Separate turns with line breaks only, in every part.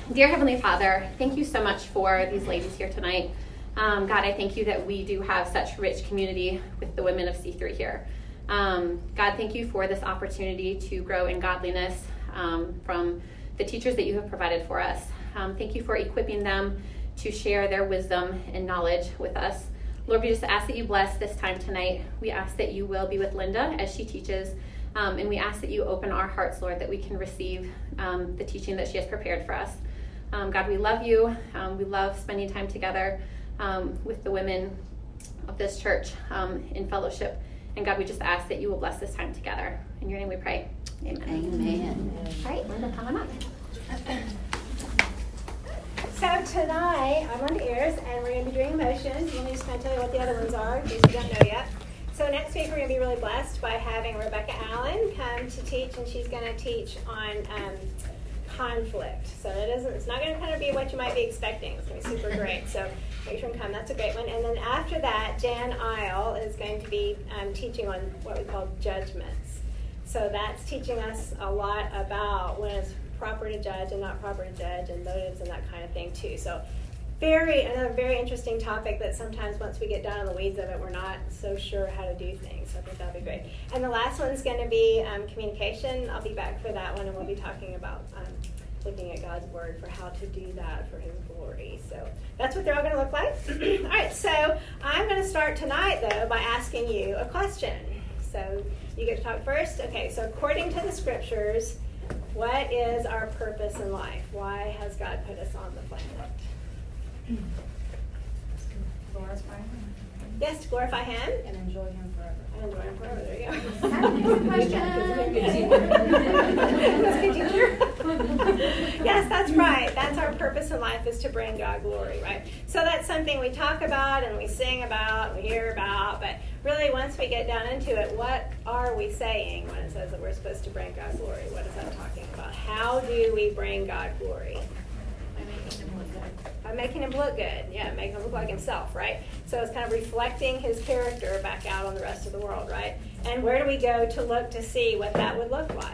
Dear Heavenly Father, thank you so much for these ladies here tonight. God, I thank you that we do have such rich community with the women of C3 here. God, thank you for this opportunity to grow in godliness from the teachers that you have provided for us. Thank you for equipping them to share their wisdom and knowledge with us. Lord, we just ask that you bless this time tonight. We ask that you will be with Linda as she teaches, and we ask that you open our hearts, Lord, that we can receive the teaching that she has prepared for us. God, we love you. We love spending time together with the women of this church in fellowship. And God, we just ask that you will bless this time together. In your name we pray. Amen.
Amen.
All right, Linda, come on up.
So tonight, I'm on the ears, and we're going to be doing emotions. Let me just kind of tell you what the other ones are, in case you don't know yet. So next week, we're going to be really blessed by having Rebecca Allen come to teach, and she's going to teach on conflict. So it's not going to kind of be what you might be expecting. It's going to be super great. So make sure and come. That's a great one. And then after that, Jan Isle is going to be teaching on what we call judgments. So that's teaching us a lot about when it's proper to judge and not proper to judge, and motives and that kind of thing too. So another very interesting topic that sometimes once we get down in the weeds of it, we're not so sure how to do things. So I think that'll be great. And the last one's going to be communication. I'll be back for that one, and we'll be talking about looking at God's Word for how to do that for His glory. So that's what they're all going to look like. All right, so I'm going to start tonight, though, by asking you a question. So you get to talk first. Okay, so according to the Scriptures, what is our purpose in life? Why has God put us on the planet?
Glorify Him.
Yes, to glorify Him.
And enjoy Him forever.
And enjoy Him forever. There you go.
That's
good teacher. Yes, that's right. That's our purpose in life, is to bring God glory, right? So that's something we talk about and we sing about, we hear about, but really once we get down into it, what are we saying when it says that we're supposed to bring God glory? What is that talking about? How do we bring God glory? By making Him look good. Yeah, making Him look like Himself, right? So it's kind of reflecting His character back out on the rest of the world, right? And where do we go to look to see what that would look like?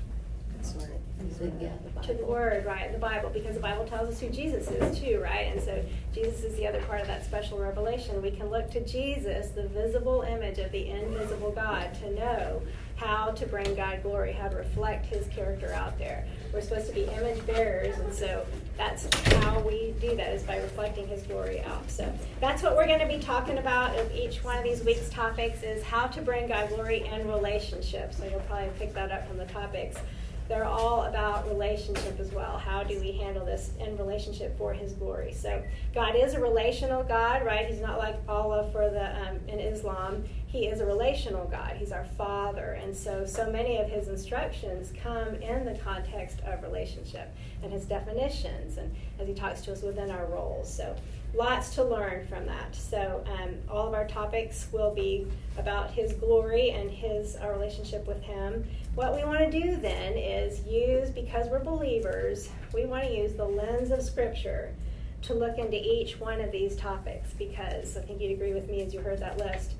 To the Word, right? The Bible, because the Bible tells us who Jesus is too, right? And so Jesus is the other part of that special revelation. We can look to Jesus, the visible image of the invisible God, to know how to bring God glory, how to reflect His character out there. We're supposed to be image bearers, and so that's how we do that, is by reflecting His glory out. So that's what we're going to be talking about in each one of these week's topics, is how to bring God glory in relationships. So you'll probably pick that up from the topics. They're all about relationship as well. How do we handle this in relationship for His glory? So God is a relational God, right? He's not like Allah for in Islam. He is a relational God. He's our Father. And so many of His instructions come in the context of relationship and His definitions, and as He talks to us within our roles. So lots to learn from that. So all of our topics will be about His glory and our relationship with Him. What we want to do then is because we're believers, we want to use the lens of Scripture to look into each one of these topics, because I think you'd agree with me as you heard that list.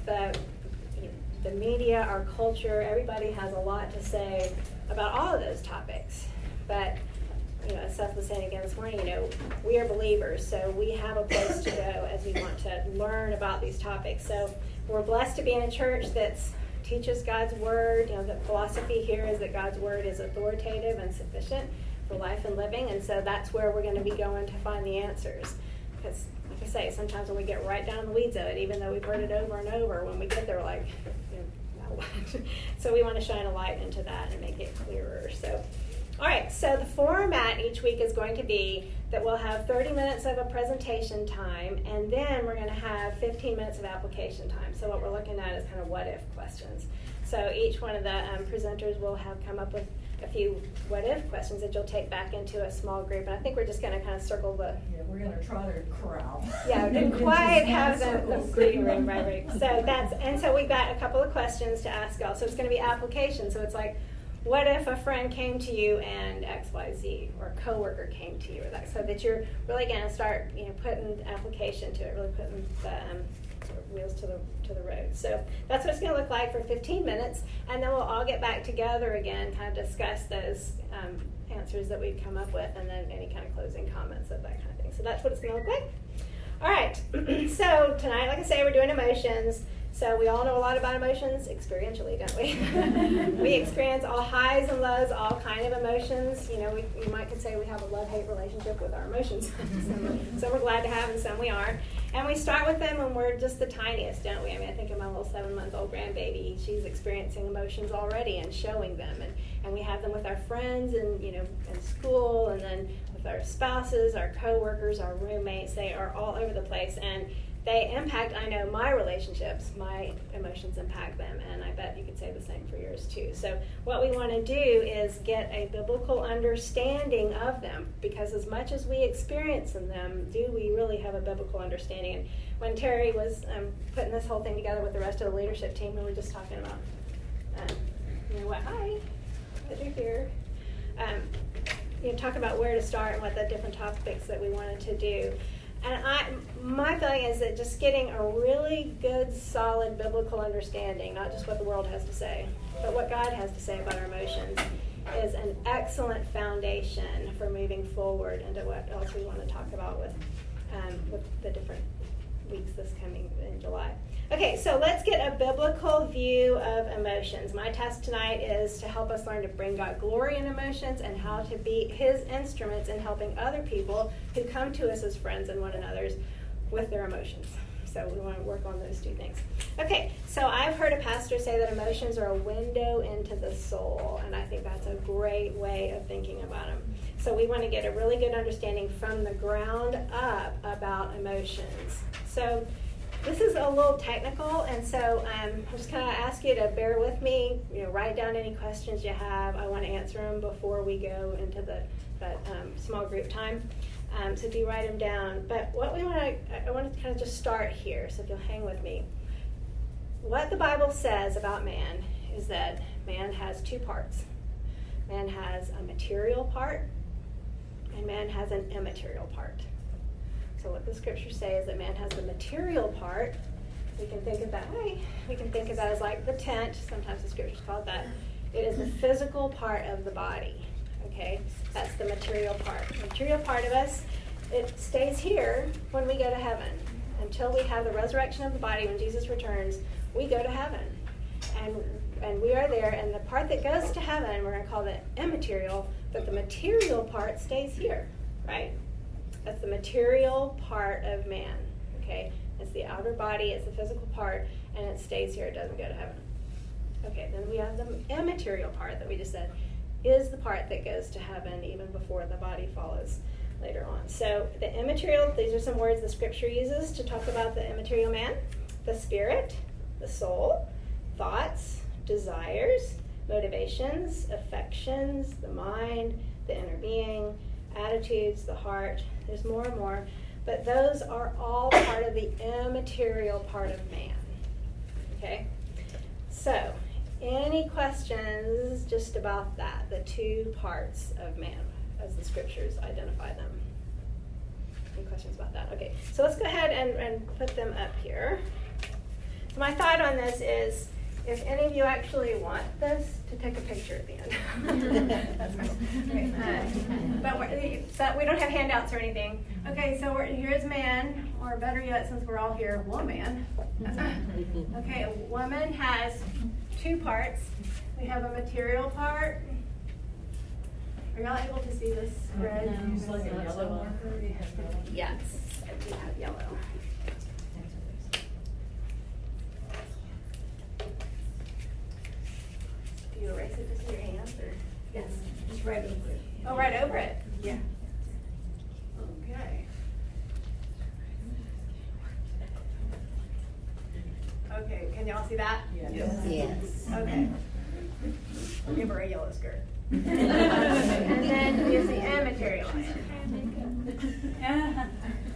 The media, our culture, everybody has a lot to say about all of those topics. But as Seth was saying again this morning, we are believers, so we have a place to go as we want to learn about these topics. So we're blessed to be in a church that teaches God's Word. The philosophy here is that God's Word is authoritative and sufficient for life and living, and so that's where we're going to be going to find the answers. Because, like I say, sometimes when we get right down in the weeds of it, even though we've heard it over and over, when we get there, we're like, no. So we want to shine a light into that and make it clearer. So, all right, so the format each week is going to be that we'll have 30 minutes of a presentation time, and then we're going to have 15 minutes of application time. So what we're looking at is kind of what-if questions. So each one of the presenters will have come up with a few what-if questions that you'll take back into a small group. And I think we're just going to kind of circle the...
Yeah, we're going to try to corral.
Yeah, didn't quite have the reading room, right. So we've got a couple of questions to ask y'all. So it's going to be application. So it's like, what if a friend came to you and XYZ, or a coworker came to you, or that, so that you're really going to start, putting application to it, really putting the wheels to the road. So that's what it's going to look like for 15 minutes, and then we'll all get back together again, kind of discuss those answers that we've come up with, and then any kind of closing comments of that kind of thing. So that's what it's going to look like. All right. So tonight, like I say, we're doing emotions. So we all know a lot about emotions experientially, don't we? We experience all highs and lows, all kind of emotions. You know, you might could say we have a love-hate relationship with our emotions. Some we're glad to have and some we aren't. And we start with them when we're just the tiniest, don't we? I mean, I think of my little 7-month-old grandbaby. She's experiencing emotions already and showing them. And we have them with our friends and, you know, in school, and then with our spouses, our coworkers, our roommates. They are all over the place. And they impact, I know, my relationships. My emotions impact them, and I bet you could say the same for yours too. So what we want to do is get a biblical understanding of them, because as much as we experience in them, do we really have a biblical understanding? And when Terry was putting this whole thing together with the rest of the leadership team, we were just talking about, you know what, hi, glad you're here. You know, talk about where to start and what the different topics that we wanted to do. And my feeling is that just getting a really good, solid biblical understanding, not just what the world has to say, but what God has to say about our emotions, is an excellent foundation for moving forward into what else we want to talk about with the different weeks this coming in July. Okay, so let's get a biblical view of emotions. My task tonight is to help us learn to bring God glory in emotions and how to be His instruments in helping other people who come to us as friends and one another's with their emotions. So we want to work on those two things. Okay, so I've heard a pastor say that emotions are a window into the soul, and I think that's a great way of thinking about them. So we want to get a really good understanding from the ground up about emotions. So this is a little technical, and so I'm just going to ask you to bear with me. You know, write down any questions you have. I want to answer them before we go into that small group time. So do write them down. But what I want to kind of just start here. So if you'll hang with me, what the Bible says about man is that man has two parts. Man has a material part, and man has an immaterial part. So what the scriptures say is that man has the material part. We can think of that way. We can think of that as like the tent. Sometimes the scriptures call it that. It is the physical part of the body. Okay? That's the material part. The material part of us, it stays here when we go to heaven. Until we have the resurrection of the body, when Jesus returns, we go to heaven. And we are there, and the part that goes to heaven, we're going to call that immaterial, but the material part stays here, right? That's the material part of man, okay? It's the outer body, it's the physical part, and it stays here, it doesn't go to heaven. Okay, then we have the immaterial part that we just said is the part that goes to heaven even before the body follows later on. So the immaterial, these are some words the scripture uses to talk about the immaterial man: the spirit, the soul, thoughts, desires, motivations, affections, the mind, the inner being, attitudes, the heart. There's more and more, but those are all part of the immaterial part of man. Okay? So, any questions just about that, the two parts of man, as the scriptures identify them? Any questions about that? Okay, so let's go ahead and put them up here. So my thought on this is, if any of you actually want this, to take a picture at the end. That's cool. Okay. But we don't have handouts or anything. Okay, so here's man, or better yet, since we're all here, woman. Okay, a woman has two parts. We have a material part. Are y'all able to see this red?
Use like a yellow marker.
Yes, I do have yellow. Do you erase it just with your hands, or? Yes.
Just right over it.
Oh, right over it?
Yeah.
Okay. Okay, can y'all see that?
Yes.
Okay. I'll give her a yellow skirt. And then here's the immaterial man. I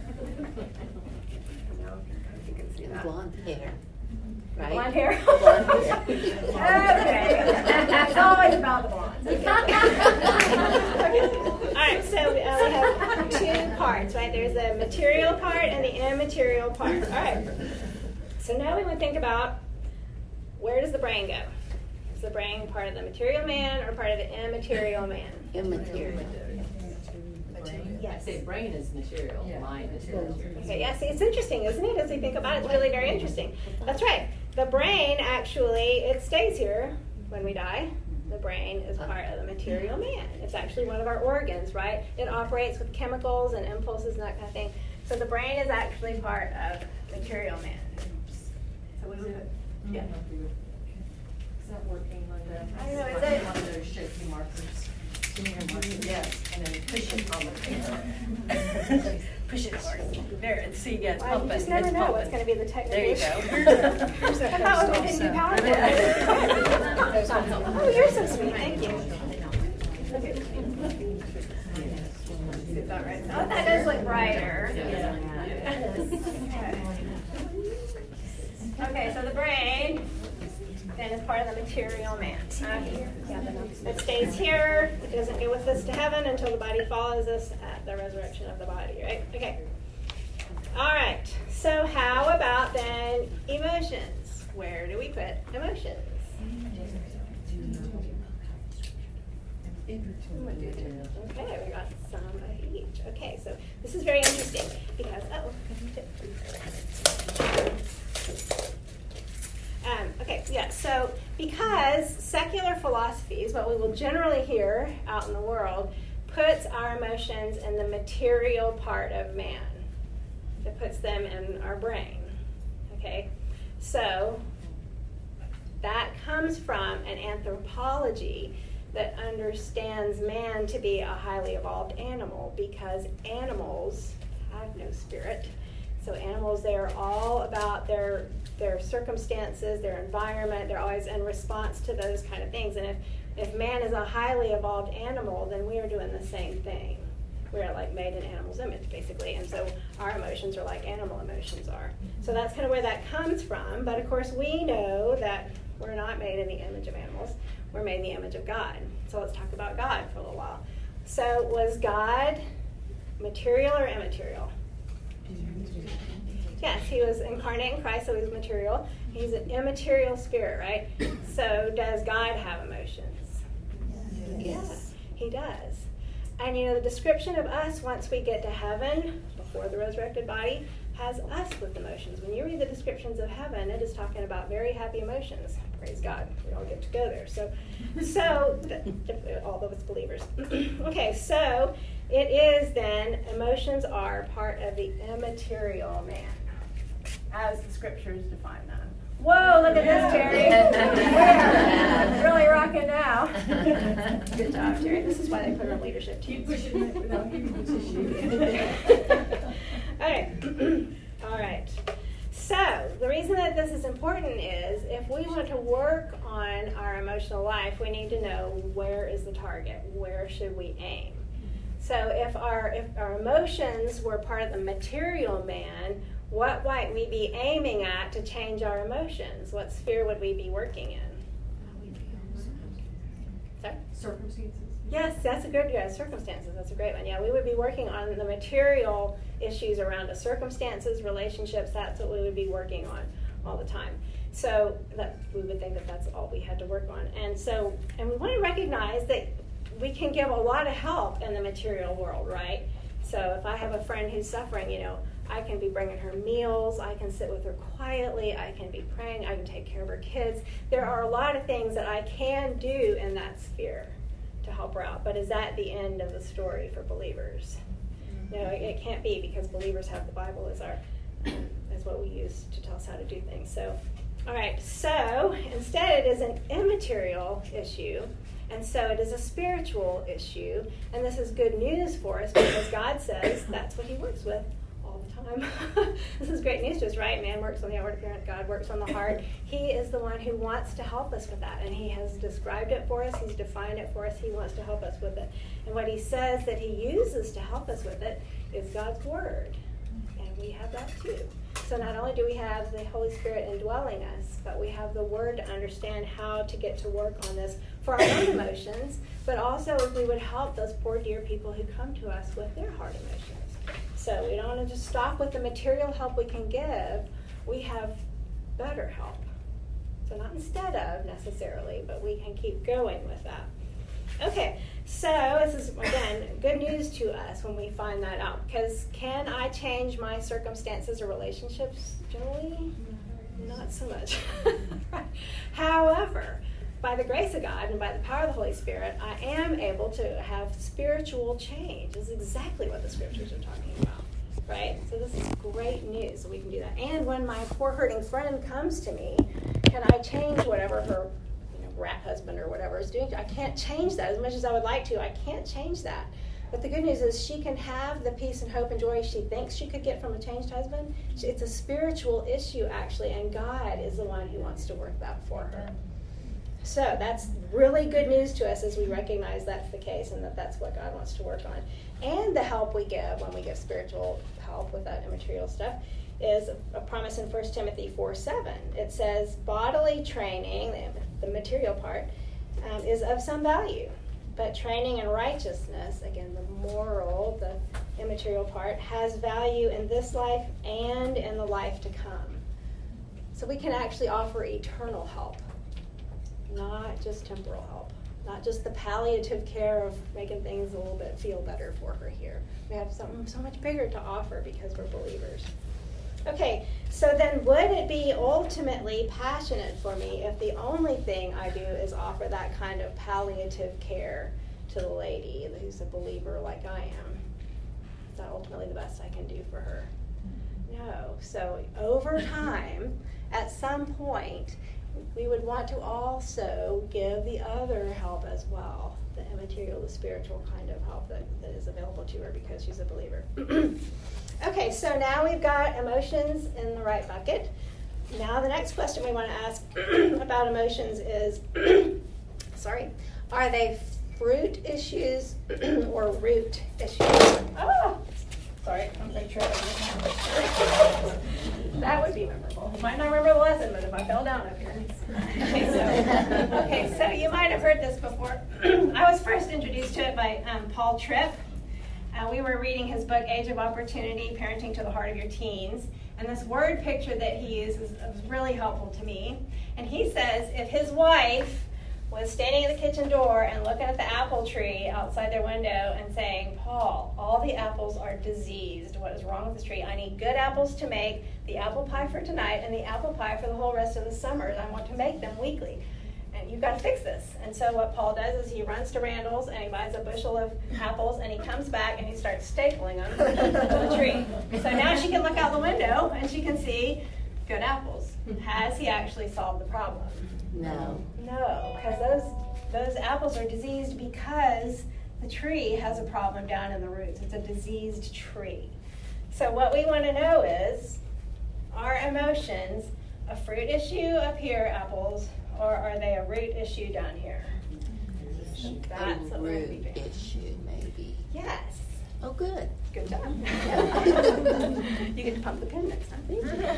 know if you can see that.
Blonde hair. Right?
Blonde hair?
Blonde hair.
Okay. It's always about the blondes. Okay. All right, so we have two parts, right? There's the material part and the immaterial part. All right. So now we would think about, where does the brain go? Is the brain part of the material man or part of the immaterial man?
Immaterial.
I say brain is material, mind is material.
Okay, yeah, see, it's interesting, isn't it? As we think about it, it's really very interesting. That's right. The brain, actually, it stays here when we die. The brain is part of the material man. It's actually one of our organs, right? It operates with chemicals and impulses and that kind of thing. So the brain is actually part of material man. So we would, yeah.
Is that working, Linda?
I don't know, is it?
One of those shaky markers. Yes, and then push it on the paper. Push it hard. There, and see, yeah, it's
Well, you
pumping.
just never
It's
know what's
pumping.
going to be the technical
There you
issue.
go.
I thought we didn't do PowerPoint. Oh, you're so sweet. Thank you. Oh, that does look brighter. Okay, so the brain then is part of the material man. It stays here. It doesn't go with us to heaven until the body follows us at the resurrection of the body, right? Okay. All right. So how about then emotions? Where do we put emotions? Okay, we got some of each. Okay, so this is very interesting because, so because secular philosophies, what we will generally hear out in the world, puts our emotions in the material part of man. It puts them in our brain. Okay, so that comes from an anthropology that understands man to be a highly evolved animal, because animals have no spirit. So animals, they are all about their circumstances, their environment. They're always in response to those kind of things. And if man is a highly evolved animal, then we are doing the same thing. We're like made in animal's image, basically. And so our emotions are like animal emotions are. So that's kind of where that comes from. But of course, we know that we're not made in the image of animals. We're made in the image of God. So let's talk about God for a little while. So was God material or immaterial? Yes, he was incarnate in Christ, so he was material. He's an immaterial spirit, right? So does God have emotions?
Yes.
Yeah, he does. And the description of us once we get to heaven, before the resurrected body, has us with emotions. When you read the descriptions of heaven, it is talking about very happy emotions. Praise God, we all get to go there. So although it's believers. Okay, so it is then, emotions are part of the immaterial man, as the scriptures define them. Whoa, look at this, Terry. We're really rocking now. Good job, Terry. This is why they put her in leadership teams.
Keep pushing it without keeping pushing.
All right. So the reason that this is important is if we want to work on our emotional life, we need to know where is the target, where should we aim. So if our emotions were part of the material man, what might we be aiming at to change our emotions? What sphere would we be working in? Sorry?
Circumstances.
Yes, that's a good, circumstances, that's a great one. Yeah, we would be working on the material issues around the circumstances, relationships, that's what we would be working on all the time. So that we would think that that's all we had to work on. And we want to recognize that we can give a lot of help in the material world, right? So if I have a friend who's suffering, I can be bringing her meals, I can sit with her quietly, I can be praying, I can take care of her kids. There are a lot of things that I can do in that sphere to help her out. But is that the end of the story for believers? No, it can't be, because believers have the Bible as what we use to tell us how to do things. So, all right, so instead it is an immaterial issue, and so it is a spiritual issue, and this is good news for us because God says that's what he works with all the time. This is great news to us, right? Man works on the outward appearance, God works on the heart. He is the one who wants to help us with that, and he has described it for us, he's defined it for us, he wants to help us with it. And what he says that he uses to help us with it is God's word, and we have that too. So not only do we have the Holy Spirit indwelling us, but we have the Word to understand how to get to work on this for our own emotions, but also if we would help those poor dear people who come to us with their heart emotions. So we don't want to just stop with the material help we can give. We have better help. So not instead of necessarily, but we can keep going with that. Okay, so this is, again, good news to us when we find that out. Because can I change my circumstances or relationships generally? Not so much. However, by the grace of God and by the power of the Holy Spirit, I am able to have spiritual change. This is exactly what the scriptures are talking about, right? So this is great news. So we can do that. And when my poor hurting friend comes to me, can I change whatever her rat husband or whatever is doing? I can't change that as much as I would like to. I can't change that. But the good news is she can have the peace and hope and joy she thinks she could get from a changed husband. It's a spiritual issue, actually, and God is the one who wants to work that for her. So that's really good news to us as we recognize that's the case and that's what God wants to work on. And the help we give when we give spiritual help with that immaterial stuff is a promise in 1 Timothy 4:7. It says, bodily training, the material part, is of some value. But training in righteousness, again, the moral, the immaterial part, has value in this life and in the life to come. So we can actually offer eternal help, not just temporal help, not just the palliative care of making things a little bit feel better for her here. We have something so much bigger to offer because we're believers. Okay, so then would it be ultimately passionate for me if the only thing I do is offer that kind of palliative care to the lady who's a believer like I am? Is that ultimately the best I can do for her? No. So over time, at some point, we would want to also give the other help as well, the immaterial, the spiritual kind of help that is available to her because she's a believer. Okay, so now we've got emotions in the right bucket. Now the next question we want to ask about emotions is, are they fruit issues or root issues? Oh, sorry, I'm pretty sure that would be memorable. I might not remember the lesson, but if I fell down up here. Okay, so you might have heard this before. I was first introduced to it by Paul Tripp. We were reading his book, Age of Opportunity, Parenting to the Heart of Your Teens. And this word picture that he uses was really helpful to me. And he says if his wife was standing at the kitchen door and looking at the apple tree outside their window and saying, Paul, all the apples are diseased. What is wrong with this tree? I need good apples to make the apple pie for tonight and the apple pie for the whole rest of the summer. I want to make them weekly. And you've got to fix this. And so what Paul does is he runs to Randall's and he buys a bushel of apples and he comes back and he starts stapling them to the tree. So now she can look out the window and she can see good apples. Has he actually solved the problem?
No.
No, because those apples are diseased because the tree has a problem down in the roots. It's a diseased tree. So what we want to know is, are emotions a fruit issue up here, apples, or are they a root issue down here? That's what we're going to be doing.
Issue, maybe.
Yes.
Oh, good.
Good job. You get to pump the pen next time.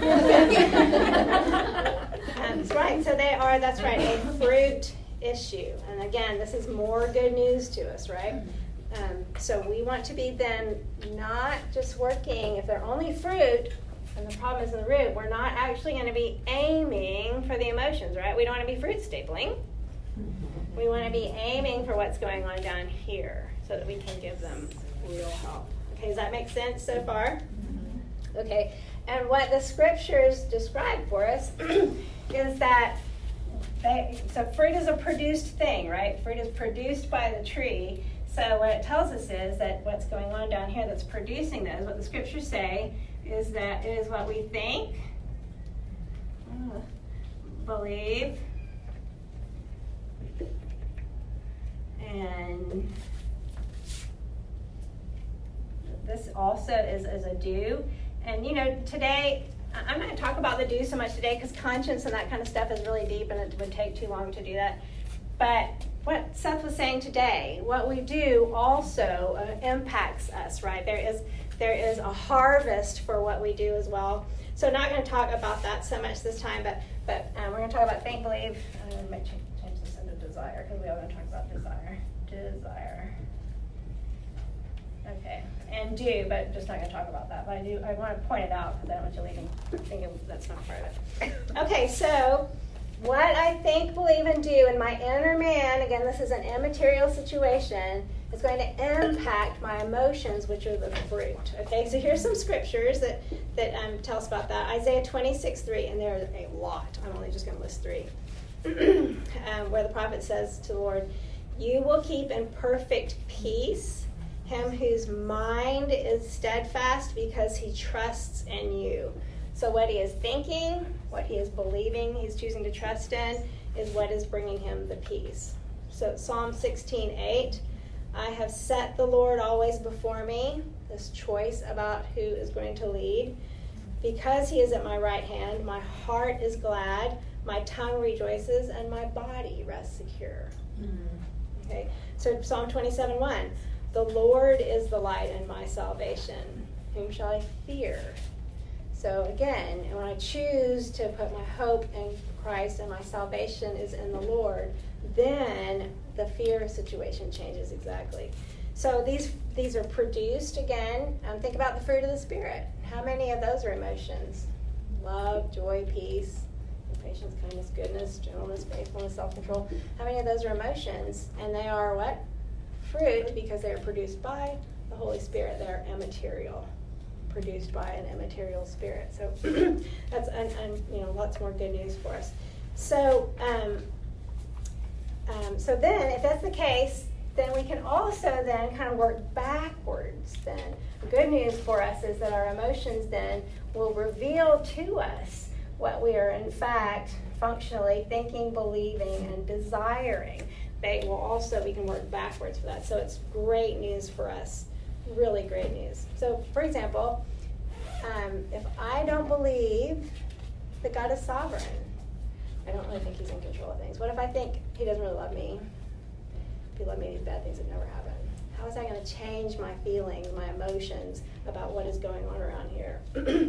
That's right. So they are, that's right, a fruit issue. And again, this is more good news to us, right? So we want to be then not just working, if they're only fruit, and the problem is in the root, we're not actually going to be aiming for the emotions, right? We don't want to be fruit stapling. We want to be aiming for what's going on down here so that we can give them real help. Okay, does that make sense so far? Okay, and what the scriptures describe for us is that so fruit is a produced thing, right? Fruit is produced by the tree. So what it tells us is that what's going on down here that's producing those, what the scriptures say, is that it is what we think, believe, and this also is a do. And today, I'm not going to talk about the do so much today because conscience and that kind of stuff is really deep and it would take too long to do that. But what Seth was saying today, what we do also impacts us, right? There is a harvest for what we do as well. So not going to talk about that so much this time, but we're going to talk about think, believe. I might change this into desire because we are going to talk about desire. Desire. Okay, and do, but just not going to talk about that. But I want to point it out because I don't want you leaving thinking that's not part of it. Okay, so what I think, believe, and do in my inner man, again, this is an immaterial situation, is going to impact my emotions, which are the fruit. Okay, so here's some scriptures that tell us about that. Isaiah 26:3, and there are a lot. I'm only just going to list 3. Where the prophet says to the Lord, "You will keep in perfect peace him whose mind is steadfast because he trusts in you." So what he is thinking, what he is believing, he's choosing to trust in, is what is bringing him the peace. So Psalm 16:8, "I have set the Lord always before me," this choice about who is going to lead. "Because he is at my right hand, my heart is glad, my tongue rejoices, and my body rests secure." Okay, so Psalm 27:1, "The Lord is the light and my salvation. Whom shall I fear?" So again, when I choose to put my hope in Christ and my salvation is in the Lord, then the fear situation changes exactly. So these are produced, again, think about the fruit of the Spirit. How many of those are emotions? Love, joy, peace, patience, kindness, goodness, gentleness, faithfulness, self-control. How many of those are emotions? And they are what? Fruit, because they are produced by the Holy Spirit. They're immaterial, produced by an immaterial spirit. So that's lots more good news for us. So so then, if that's the case, then we can also then kind of work backwards. Then the good news for us is that our emotions then will reveal to us what we are in fact functionally thinking, believing, and desiring. They will also, we can work backwards for that. So it's great news for us, really great news. So for example, if I don't believe that God is sovereign, I don't really think he's in control of things. What if I think he doesn't really love me? If he loved me, these bad things would never happen. How is that going to change my feelings, my emotions about what is going on around here?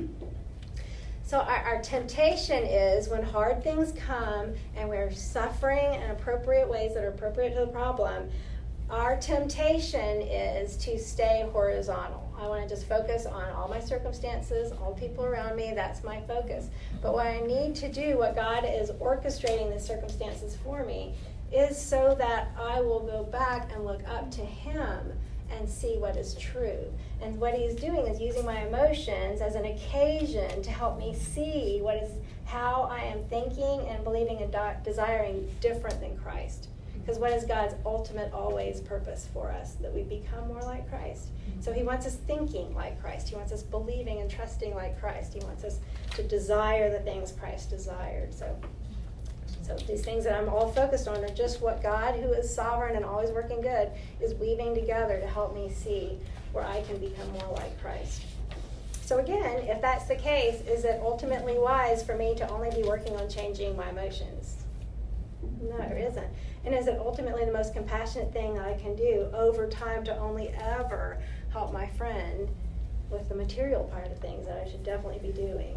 So our temptation is when hard things come and we're suffering in appropriate ways that are appropriate to the problem, our temptation is to stay horizontal. I want to just focus on all my circumstances, all the people around me. That's my focus. But what I need to do, what God is orchestrating the circumstances for me, is so that I will go back and look up to him and see what is true. And what he's doing is using my emotions as an occasion to help me see how I am thinking and believing and desiring different than Christ. Because what is God's ultimate always purpose for us? That we become more like Christ. So he wants us thinking like Christ. He wants us believing and trusting like Christ. He wants us to desire the things Christ desired. So these things that I'm all focused on are just what God, who is sovereign and always working good, is weaving together to help me see where I can become more like Christ. So again, if that's the case, is it ultimately wise for me to only be working on changing my emotions? No, it isn't. And is it ultimately the most compassionate thing I can do over time to only ever help my friend with the material part of things that I should definitely be doing?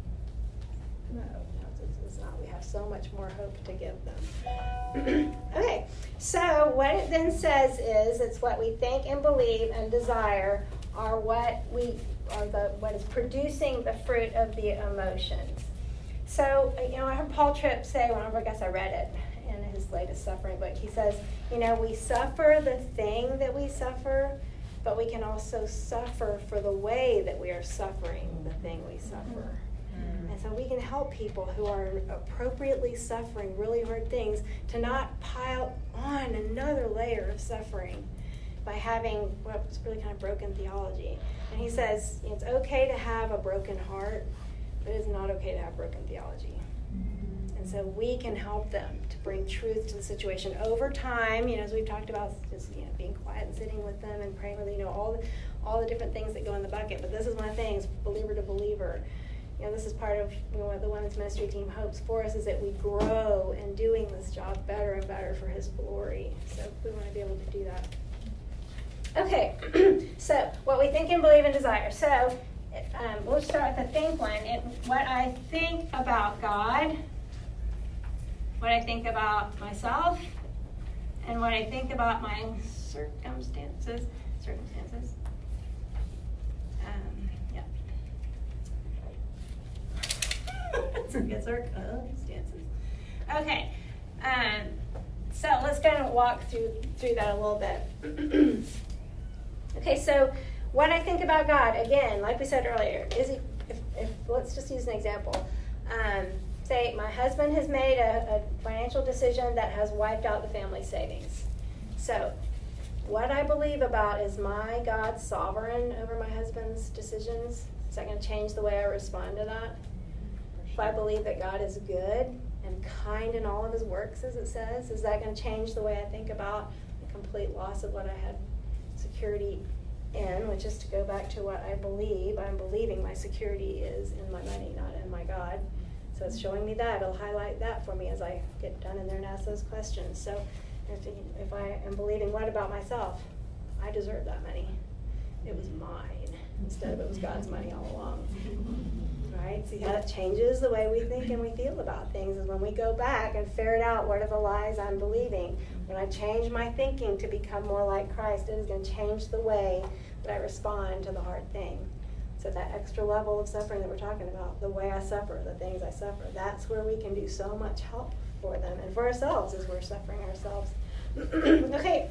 No, it's not. We have so much more hope to give them. Okay, so what it then says is it's what we think and believe and desire are what is producing the fruit of the emotions. So, I heard Paul Tripp say, I guess I read it in his latest suffering book, he says, we suffer the thing that we suffer, but we can also suffer for the way that we are suffering the thing we suffer. And so we can help people who are appropriately suffering really hard things to not pile on another layer of suffering by having what's really kind of broken theology. And he says it's okay to have a broken heart, but it's not okay to have broken theology. And so we can help them to bring truth to the situation over time, as we've talked about, just being quiet and sitting with them and praying with them, all the different things that go in the bucket. But this is one of the things, believer to believer. This is part of what the women's ministry team hopes for us, is that we grow in doing this job better and better for his glory. So we want to be able to do that. Okay, so what we think and believe and desire. So we'll start with the think one. What I think about God, what I think about myself, and what I think about my circumstances. Circumstances. Okay. So let's kind of walk through that a little bit. Okay, so what I think about God, again, like we said earlier, is if let's just use an example. Say my husband has made a financial decision that has wiped out the family savings. So what I believe about is my God sovereign over my husband's decisions? Is that going to change the way I respond to that? If I believe that God is good and kind in all of his works, as it says, is that going to change the way I think about the complete loss of what I had security in, which is to go back to what I believe. I'm believing my security is in my money, not in my God. So it's showing me that. It'll highlight that for me as I get down in there and ask those questions. So if I am believing, what about myself? I deserve that money. It was mine instead of it was God's money all along. Right? See how that changes the way we think and we feel about things is when we go back and ferret out what are the lies I'm believing. When I change my thinking to become more like Christ, it is going to change the way that I respond to the hard thing. So that extra level of suffering that we're talking about, the way I suffer, the things I suffer, that's where we can do so much help for them and for ourselves as we're suffering ourselves. Okay.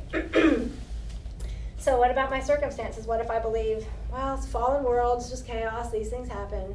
So what about my circumstances? What if I believe, well, it's a fallen world, it's just chaos, these things happen.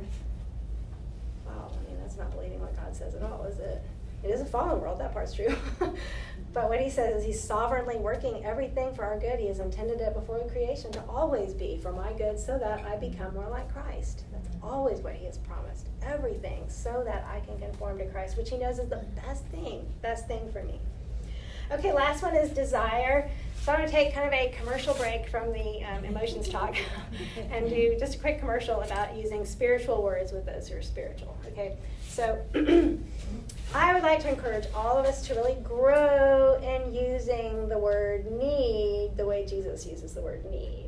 Well, I mean, that's not believing what God says at all, is it? It is a fallen world, that part's true. But what he says is he's sovereignly working everything for our good. He has intended it before the creation to always be for my good so that I become more like Christ. That's always what he has promised. Everything so that I can conform to Christ, which he knows is the best thing for me. Okay, last one is desire. So I'm going to take kind of a commercial break from the emotions talk and do just a quick commercial about using spiritual words with those who are spiritual. Okay, so I would like to encourage all of us to really grow in using the word need the way Jesus uses the word need.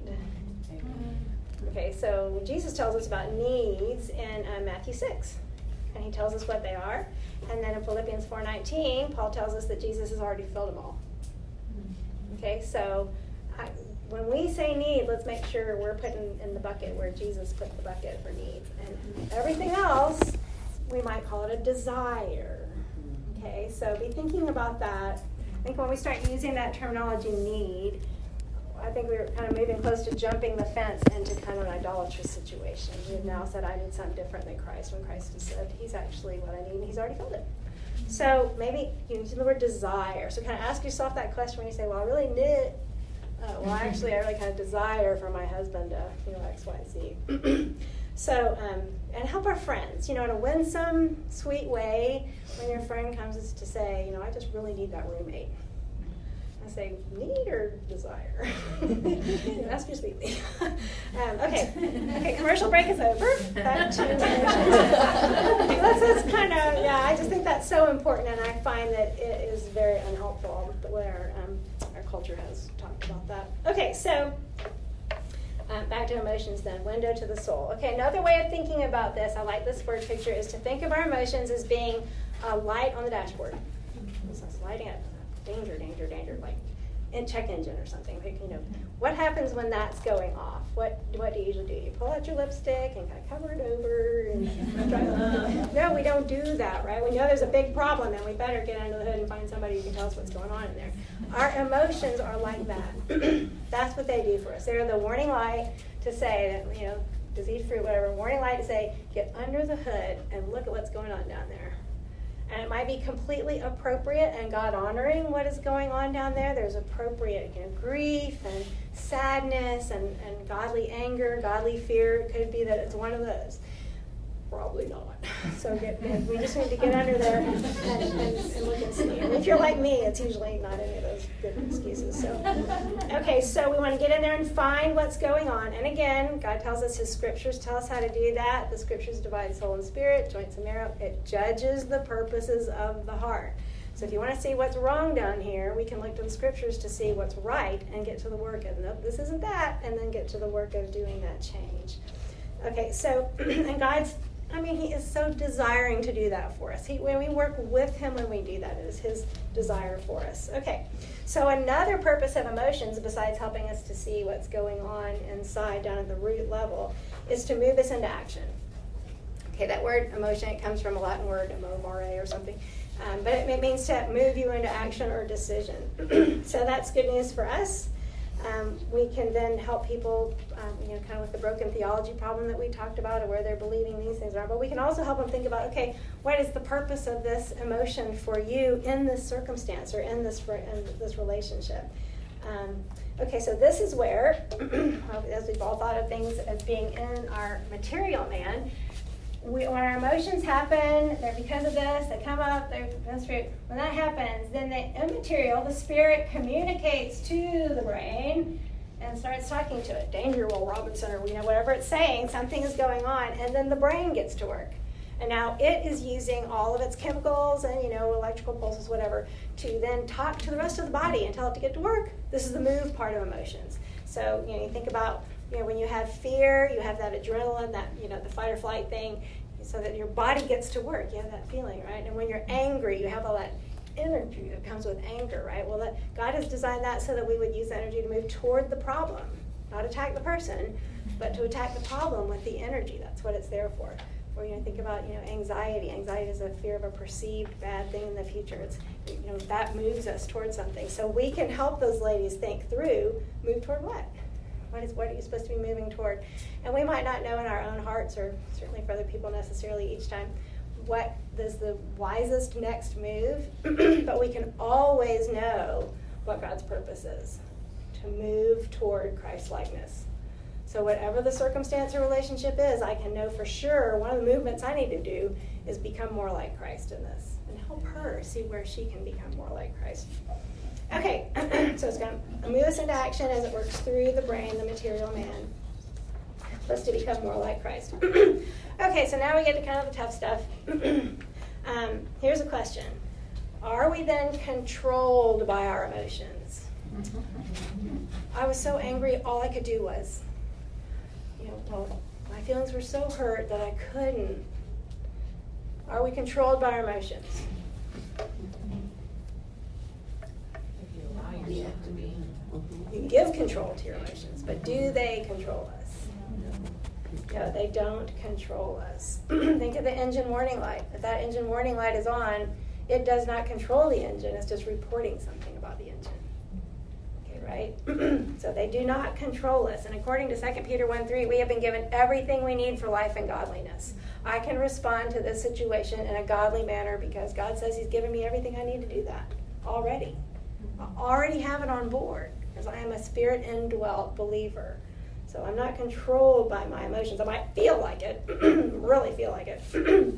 Okay, so Jesus tells us about needs in Matthew 6, and he tells us what they are. And then in Philippians 4:19, Paul tells us that Jesus has already filled them all. Okay, so when we say need, let's make sure we're putting in the bucket where Jesus put the bucket for needs. And everything else, we might call it a desire. Okay, so be thinking about that. I think when we start using that terminology need, I think we're kind of moving close to jumping the fence into kind of an idolatrous situation. We've now said I need something different than Christ when Christ has said he's actually what I need and he's already filled it. So maybe you use the word desire. So kind of ask yourself that question when you say, well, I really need, I really kind of desire for my husband to, X, Y, Z. So, and help our friends, in a winsome, sweet way when your friend comes to say, I just really need that roommate. I say, need or desire? Ask your sweetly. Okay, commercial break is over. Back to That's kind of, I just think that's so important, and I find that it is very unhelpful where our culture has talked about that. Okay, so back to emotions then, window to the soul. Okay, another way of thinking about this, I like this word picture, is to think of our emotions as being a light on the dashboard. So it's lighting up. Danger, like in check engine or something. Like, what happens when that's going off? What do you usually do? You pull out your lipstick and kind of cover it over and try to... No, we don't do that, right? We know there's a big problem and we better get under the hood and find somebody who can tell us what's going on in there. Our emotions are like that. That's what they do for us. They're the warning light to say that, disease fruit, whatever, warning light to say, get under the hood and look at what's going on down there. And it might be completely appropriate and God-honoring what is going on down there. There's appropriate grief and sadness and godly anger, godly fear. It could be that it's one of those. Probably not. So we just need to get under there and look and see. And if you're like me, it's usually not any of those good excuses. So we want to get in there and find what's going on. And again, God tells us his scriptures tell us how to do that. The scriptures divide soul and spirit, joints and marrow. It judges the purposes of the heart. So if you want to see what's wrong down here, we can look to the scriptures to see what's right and get to the work of, nope, this isn't that, and then get to the work of doing that change. Okay, so, and he is so desiring to do that for us. When we work with him when we do that, it is his desire for us. Okay, so another purpose of emotions, besides helping us to see what's going on inside, down at the root level, is to move us into action. Okay, that word emotion, it comes from a Latin word, emomare or something. But it means to move you into action or decision. So that's good news for us. We can then help people, kind of with the broken theology problem that we talked about, or where they're believing these things are. But we can also help them think about, okay, what is the purpose of this emotion for you in this circumstance or in this relationship? Okay, so this is where, as we've all thought of things as being in our material man, when our emotions happen, they're because of this, they come up, that's true. When that happens, then the immaterial, the spirit, communicates to the brain and starts talking to it. Danger, Will Robinson, or whatever it's saying, something is going on, and then the brain gets to work. And now it is using all of its chemicals and, electrical pulses, whatever, to then talk to the rest of the body and tell it to get to work. This is the move part of emotions. So, you think about, when you have fear, you have that adrenaline, that, the fight or flight thing, so that your body gets to work. You have that feeling, right? And when you're angry, you have all that energy that comes with anger, right? Well, God has designed that so that we would use energy to move toward the problem, not attack the person, but to attack the problem with the energy. That's what it's there for. Or, think about, anxiety. Anxiety is a fear of a perceived bad thing in the future. It's, that moves us toward something. So we can help those ladies think through, move toward what? What are you supposed to be moving toward? And we might not know in our own hearts, or certainly for other people necessarily each time, what is the wisest next move, but we can always know what God's purpose is, to move toward Christ-likeness. So whatever the circumstance or relationship is, I can know for sure one of the movements I need to do is become more like Christ in this, and help her see where she can become more like Christ. Okay, so it's going to move us into action as it works through the brain, the material man, for us to become more like Christ. Okay, so now we get to kind of the tough stuff. Here's a question. Are we then controlled by our emotions? I was so angry, all I could do was, my feelings were so hurt that I couldn't. Are we controlled by our emotions?
Yeah.
You can give control to your emotions, but do they control us? No, they don't control us. Think of the engine warning light. If that engine warning light is on, it does not control the engine. It's just reporting something about the engine. Okay, right? So they do not control us. And according to 2 Peter 1:3, we have been given everything we need for life and godliness. I can respond to this situation in a godly manner because God says He's given me everything I need to do that already. I already have it on board because I am a spirit-indwelt believer. So I'm not controlled by my emotions. I might feel like it, really feel like it.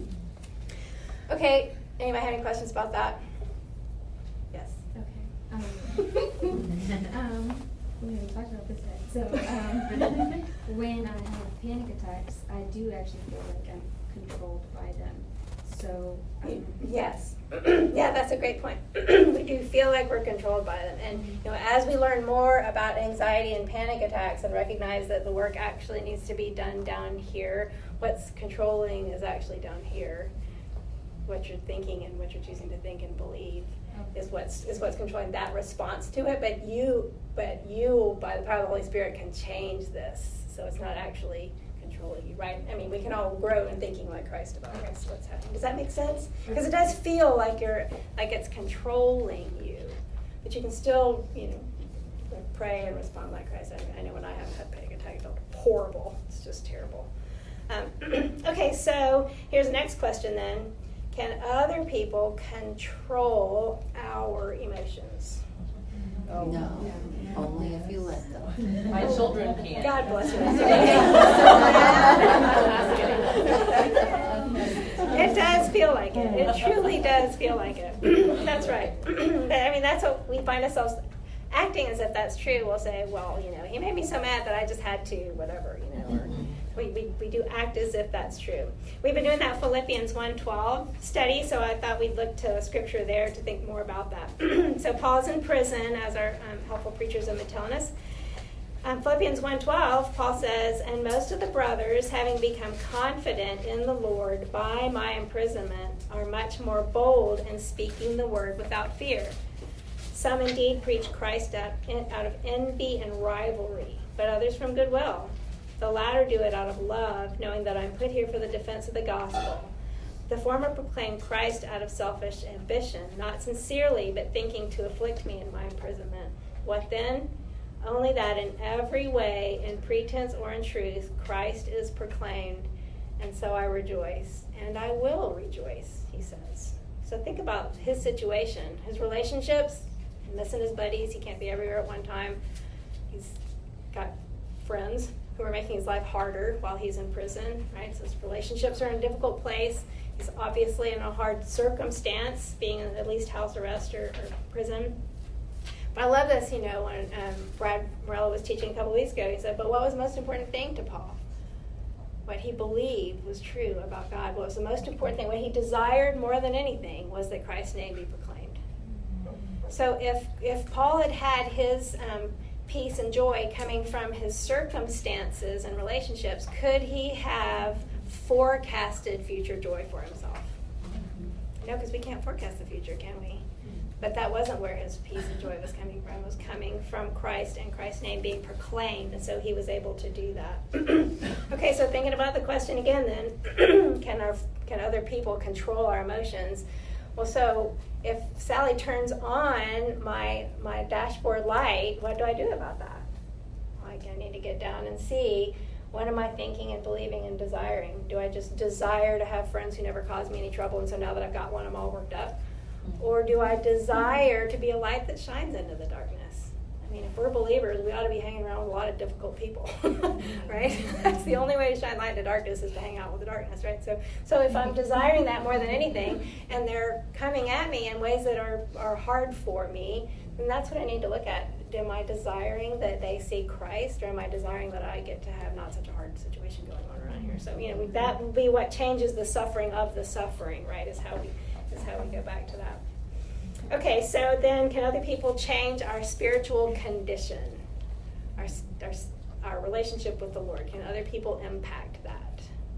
Okay, anybody have any questions about that? Yes.
Okay. We haven't talked about this yet. So when I have panic attacks, I do actually feel like I'm controlled by them. So
yes. Yeah, that's a great point. We do feel like we're controlled by them. And as we learn more about anxiety and panic attacks and recognize that the work actually needs to be done down here, what's controlling is actually down here. What you're thinking and what you're choosing to think and believe is what's controlling that response to it. But you, by the power of the Holy Spirit, can change this. So it's not actually controlling you, right? I mean, we can all grow in thinking like Christ about what's happening. Does that make sense? Because it does feel like it's controlling you, but you can still, pray and respond like Christ. I know when I have had panic attack, it felt horrible. It's just terrible. Okay, so here's the next question then. Can other people control our emotions?
Oh. No, only if you let them.
My children can.
God bless you. It does feel like it. It truly does feel like it. That's right. I mean, that's what we find ourselves acting as if that's true. We'll say, well, he made me so mad that I just had to, whatever, or we do act as if that's true. We've been doing that Philippians 1:12 study, so I thought we'd look to scripture there to think more about that. So Paul's in prison, as our helpful preachers have been telling us. Philippians 1:12, Paul says, "And most of the brothers, having become confident in the Lord by my imprisonment, are much more bold in speaking the word without fear. Some indeed preach Christ out of envy and rivalry, but others from goodwill. The latter do it out of love, knowing that I'm put here for the defense of the gospel. The former proclaimed Christ out of selfish ambition, not sincerely, but thinking to afflict me in my imprisonment. What then? Only that in every way, in pretense or in truth, Christ is proclaimed, and so I rejoice, and I will rejoice, he says. So think about his situation, his relationships, missing his buddies, he can't be everywhere at one time. He's got friends who are making his life harder while he's in prison, right? So his relationships are in a difficult place. He's obviously in a hard circumstance, being in at least house arrest or prison. But I love this, when Brad Morello was teaching a couple weeks ago, he said, but what was the most important thing to Paul? What he believed was true about God. What was the most important thing? What he desired more than anything was that Christ's name be proclaimed. So if Paul had had his peace and joy coming from his circumstances and relationships, could he have forecasted future joy for himself? No, because we can't forecast the future, can we? But that wasn't where his peace and joy was coming from. It was coming from Christ and Christ's name being proclaimed, and so he was able to do that. Okay, so thinking about the question again then, can other people control our emotions? Well, so if Sally turns on my dashboard light, what do I do about that? Like, I need to get down and see, what am I thinking and believing and desiring? Do I just desire to have friends who never cause me any trouble, and so now that I've got one, I'm all worked up? Or do I desire to be a light that shines into the darkness? I mean, if we're believers, we ought to be hanging around with a lot of difficult people, right? That's the only way to shine light into darkness, is to hang out with the darkness, right? So if I'm desiring that more than anything, and they're coming at me in ways that are hard for me, then that's what I need to look at. Am I desiring that they see Christ, or am I desiring that I get to have not such a hard situation going on around here? So, that will be what changes the suffering of the suffering, right, is how we go back to that. Okay, so then can other people change our spiritual condition, our relationship with the Lord? Can other people impact that?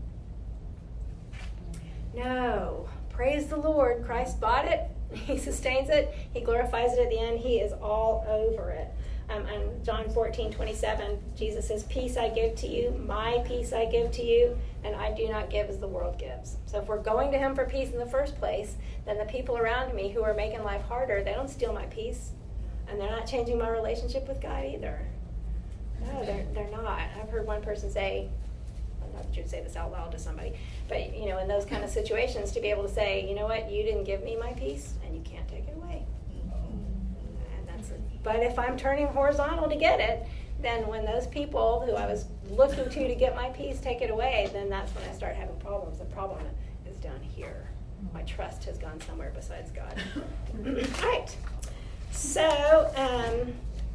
No. Praise the Lord. Christ bought it. He sustains it. He glorifies it at the end. He is all over it. And John 14:27, Jesus says, peace I give to you, my peace I give to you, and I do not give as the world gives. So if we're going to him for peace in the first place, then the people around me who are making life harder, they don't steal my peace, and they're not changing my relationship with God either. No, they're not. I've heard one person say, not that you'd say this out loud to somebody, but in those kind of situations, to be able to say, you know what, you didn't give me my peace, and you can't take it away. And that's it. But if I'm turning horizontal to get it, then when those people who I was looking to get my peace take it away, then that's when I start having problems. The problem is down here. My trust has gone somewhere besides God. All right. So, I'm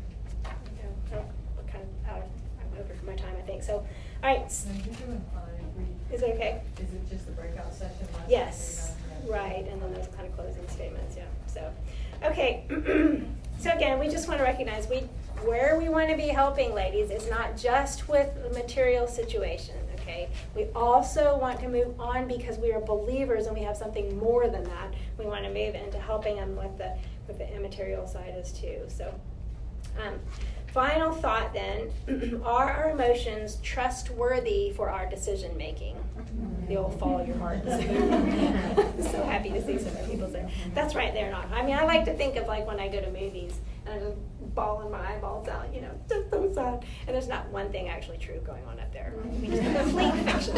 over my time, I think. So, all right.
No, you're doing fine.
Is it okay?
Is it just the breakout session?
Yes. Right. And then those kind of closing statements, yeah. So, okay. So again, we just want to recognize where we want to be helping ladies is not just with the material situation, okay? We also want to move on because we are believers and we have something more than that. We want to move into helping them with the immaterial side as too. So, final thought then, are our emotions trustworthy for our decision making? The old follow your heart. So happy to see so many people say, that's right, they're not. I mean, I like to think of like when I go to movies and I'm just bawling my eyeballs out, just so sad. And there's not one thing actually true going on up there. I mean, just complete fiction.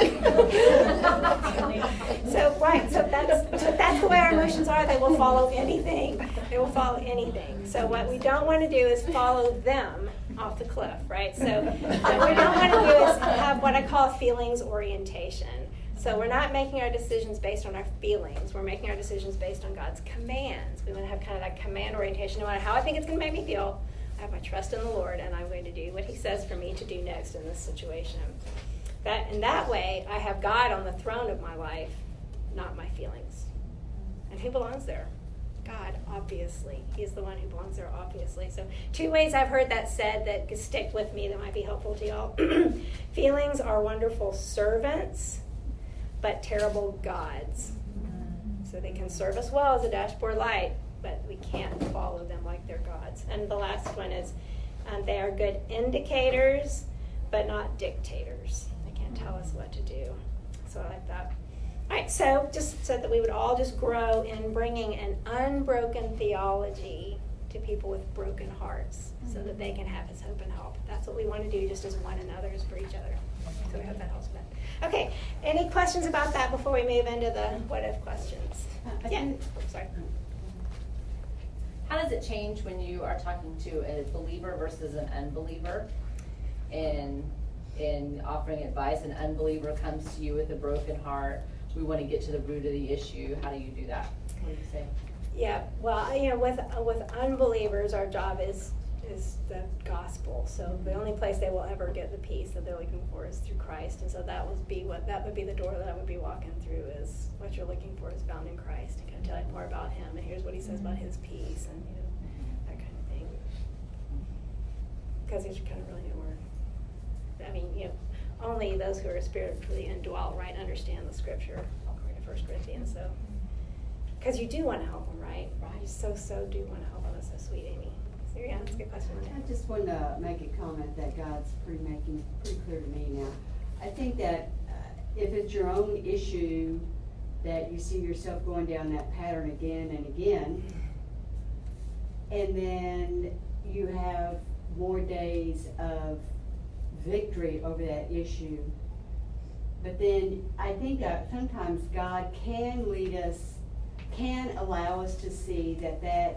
So that's the way our emotions are. They will follow anything. They will follow anything. So what we don't want to do is follow them off the cliff, right? So what we don't want to do is have what I call feelings orientation. So we're not making our decisions based on our feelings. We're making our decisions based on God's commands. We want to have kind of that command orientation. No matter how I think it's going to make me feel, I have my trust in the Lord, and I'm going to do what he says for me to do next in this situation. In that way, I have God on the throne of my life, not my feelings. And who belongs there? God, obviously. He's the one who belongs there, obviously. So 2 ways I've heard that said that stick with me that might be helpful to y'all. Feelings are wonderful servants, but terrible gods. So they can serve us well as a dashboard light, but we can't follow them like they're gods. And the last one is they are good indicators, but not dictators. They can't tell us what to do. So I like that. All right, so just so that we would all just grow in bringing an unbroken theology to people with broken hearts so that they can have his hope and help. That's what we want to do just as one another's for each other. So we hope that helps with that. Okay, any questions about that before we move into the what if questions? Yeah, sorry.
How does it change when you are talking to a believer versus an unbeliever in offering advice? An unbeliever comes to you with a broken heart. We want to get to the root of the issue. How do you do that? What do you say?
Yeah, well, with unbelievers, our job is the gospel. So the only place they will ever get the peace that they're looking for is through Christ. And so that would be the door that I would be walking through, is what you're looking for is found in Christ. And kind of tell you more about him, and here's what he says about his peace, and that kind of thing. Because he's kind of really nowhere. I mean, only those who are spiritually indwelt, right, understand the scripture, according to 1 Corinthians. So, because you do want to help them, right? You so do want to help them. That's so sweet, Amy. So, yeah, that's a good question.
I just want to make a comment that God's making pretty clear to me now. I think that if it's your own issue that you see yourself going down that pattern again and again, and then you have more days of victory over that issue. But then I think that sometimes God can lead us, can allow us to see that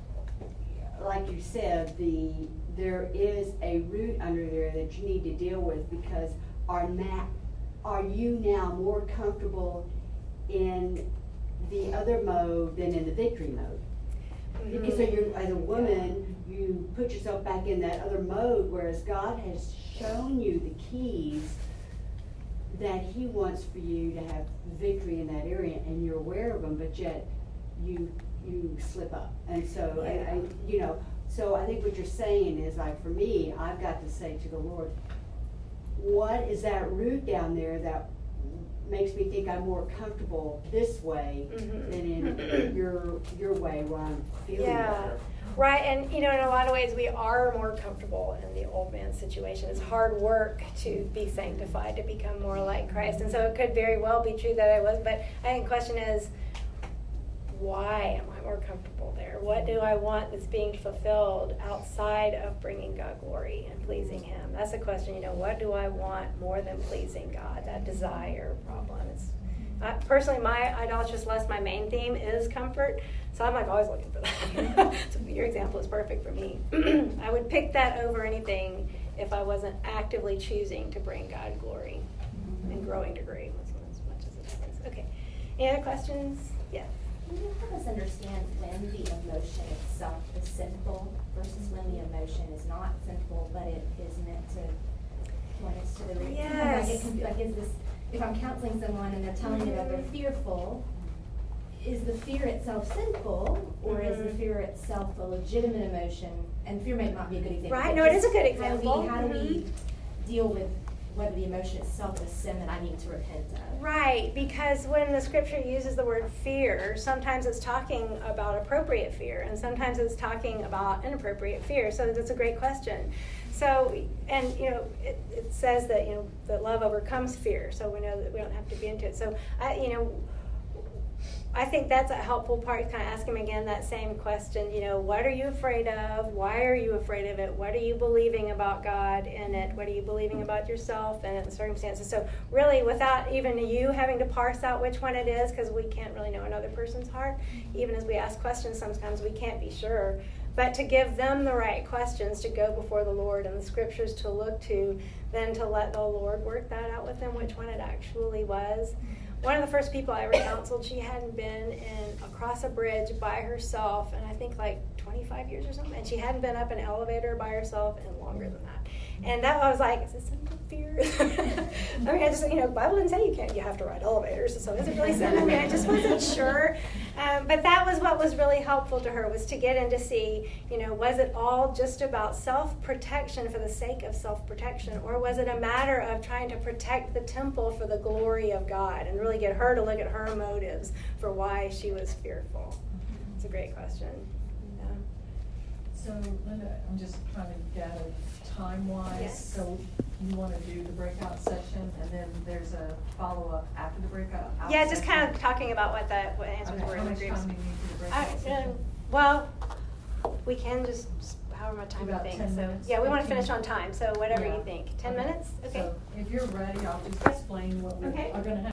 like you said, there is a root under there that you need to deal with, because are you now more comfortable in the other mode than in the victory mode? Because so you, as a woman, you put yourself back in that other mode, whereas God has shown you the keys that he wants for you to have victory in that area, and you're aware of them, but yet you slip up. And so, so I think what you're saying is, like, for me, I've got to say to the Lord, what is that root down there that makes me think I'm more comfortable this way than in your way where I'm feeling better.
Right, and in a lot of ways we are more comfortable in the old man situation. It's hard work to be sanctified, to become more like Christ. And so it could very well be true that I was, but I think the question is, why am I more comfortable there? What do I want that's being fulfilled outside of bringing God glory and pleasing him? That's the question, what do I want more than pleasing God? That desire problem. Personally, my idolatrous lust, my main theme is comfort. So I'm always looking for that. So your example is perfect for me. I would pick that over anything if I wasn't actively choosing to bring God glory and growing to great as much as it happens. Okay. Any other questions? Yeah.
Can you help us understand when the emotion itself is sinful versus when the emotion is not sinful, but it is meant to point us to the root?
Yes.
Is this, if I'm counseling someone and they're telling me that they're fearful, is the fear itself sinful, or is the fear itself a legitimate emotion? And fear may not be a good example.
Right, no, it is a good example.
How do we deal with whether the emotion itself is sin that I need to repent of?
Right, because when the scripture uses the word fear, sometimes it's talking about appropriate fear, and sometimes it's talking about inappropriate fear. So that's a great question. So, and it says that that love overcomes fear. So we know that we don't have to be into it. So I think that's a helpful part, kind of ask him again that same question, what are you afraid of? Why are you afraid of it? What are you believing about God in it? What are you believing about yourself and the circumstances? So really, without even you having to parse out which one it is, because we can't really know another person's heart, even as we ask questions, sometimes we can't be sure. But to give them the right questions to go before the Lord and the scriptures to look to, then to let the Lord work that out with them, which one it actually was. One of the first people I ever counseled, she hadn't been across a bridge by herself in I think like 25 years or something, and she hadn't been up an elevator by herself in longer than that. And that I was like, is this simple fear? I mean, I just, the Bible didn't say you have to ride elevators, so is it really sin? I mean, I just wasn't sure. But that was what was really helpful to her, was to get in to see, was it all just about self-protection for the sake of self-protection, or was it a matter of trying to protect the temple for the glory of God, and really get her to look at her motives for why she was fearful? It's a great question. Yeah.
So, Linda, I'm just trying to gather time-wise.
Yes.
So you want to do the breakout session, and and then there's a follow-up after the breakout?
Yeah, just kind of talking about what answers
Okay,
were
how
in the
much
groups.
time do you need for the breakout session?
Well, we can just, however much time you
About
think.
10
So,
minutes,
yeah, we want to
15.
finish on time, so whatever
Yeah.
you think. 10 minutes? Okay.
So if you're ready, I'll just explain what we
Okay.
are gonna have.